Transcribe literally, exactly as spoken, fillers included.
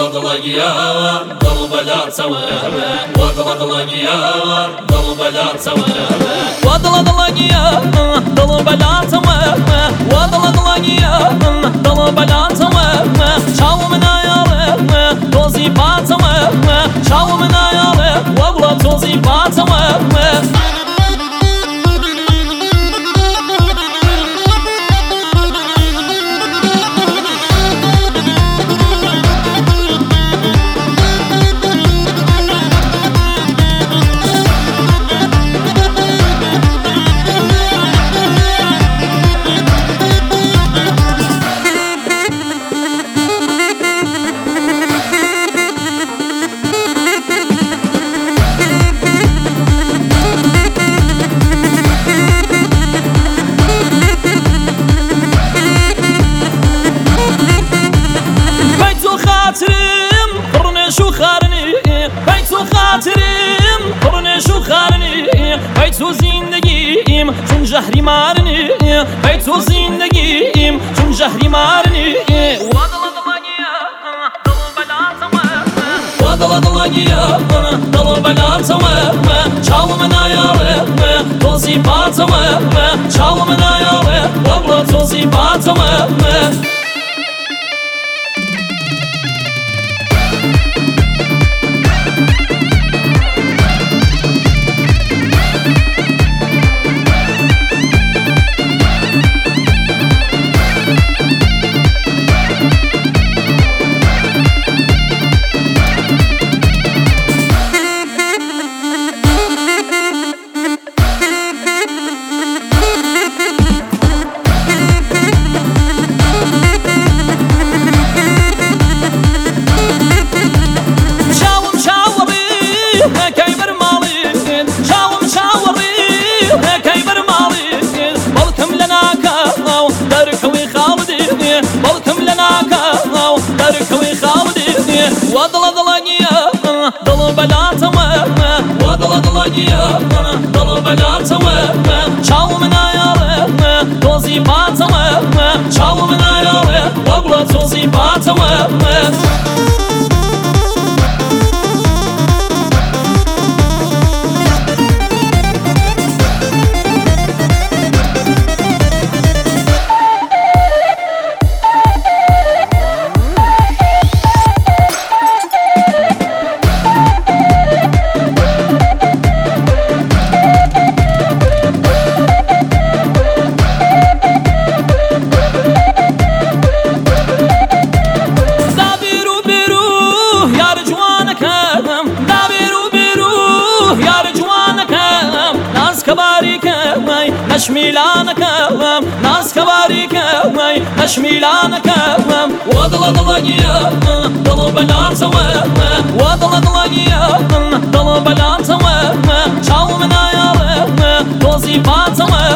دڵەگیار دڵ بەلاتەوە وا دڵە دڵەگیار دڵ بەلاتەوە وا دڵە دڵەگیار دڵ بەلاتەوە وا دڵە دڵەگیار دڵ بەلاتەوە چاوم نایاڵێ تۆزی پاتەوە چاوم نایاڵێ وە بڵە تۆزی پاتەوە خاطرم پرنش و خارنی ای تو خاطرم پرنش و خارنی ای تو زندگیم چون جهری مارنی ای تو زندگیم چون جهری مارنی وا دڵە دڵەگیار دڵ بەلاتەوە چاوم نایاڵێ تۆزی پاتەوە چاوم نایاڵێ وە بڵە تۆزی پاتەوە وا دڵە دڵەگیار دڵ بەلاتەوە وا دڵە دڵەگیار دڵ بەلاتەوە چاوم نایاڵێ تۆزی پاتەوە چاوم نایاڵێ وە بڵە تۆزی پاتەوە نشمیلانەکەم ناسکەباریکەمەی نەشمیلانەکەم وا دڵە دڵەگیار دڵ بەلاتەوە وا دڵە دڵەگیار دڵ بەلاتەوە چاوم نایاڵێ تۆزی پاتەوە